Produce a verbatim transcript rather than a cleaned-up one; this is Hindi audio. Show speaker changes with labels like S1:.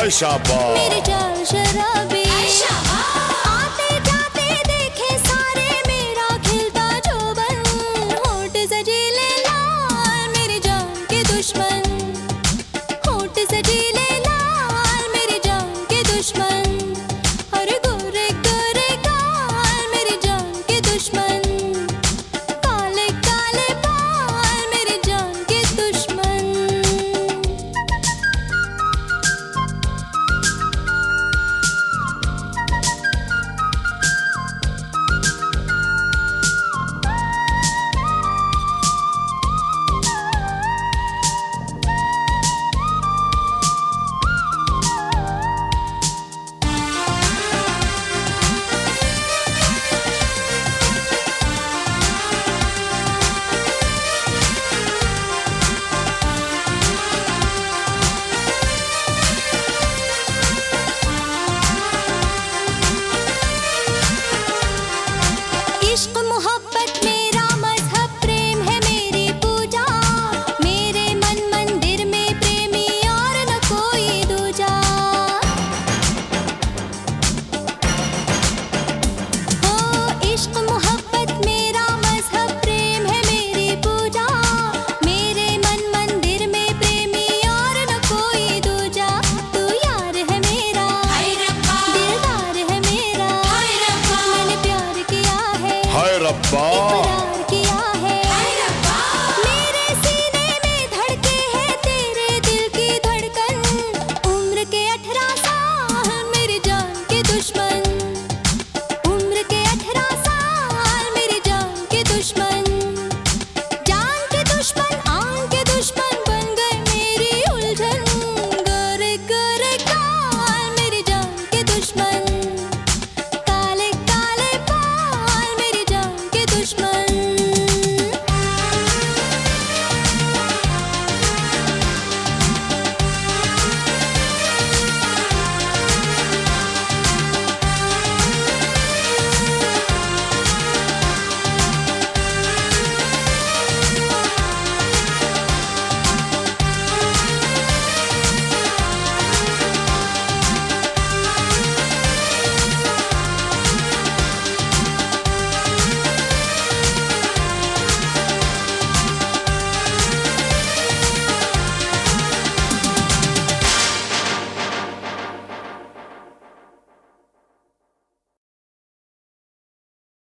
S1: हाय शाबाश।
S2: मेरे चाल शराबी आते जाते देखे सारे मेरा खिलता जोबन, होठ सजीले लाल मेरी जान के दुश्मन, होठ सजीले लाल मेरी जान के दुश्मन, अरे गोरे गोरे गाल मेरी जान के दुश्मन, काले काले बाल मेरी जान के दुश्मन। इश्क मोहब्बत मेरा मजहब, प्रेम है मेरी पूजा, मेरे मन मंदिर में प्रेमी और न कोई दूजा। हो इश्क मोहब्बत मेरा मजहब, प्रेम है मेरी पूजा, मेरे मन मंदिर में प्रेमी और न कोई दूजा। तू यार है मेरा दिलदार है मेरा, मैंने प्यार किया है
S1: हाय रब्बा।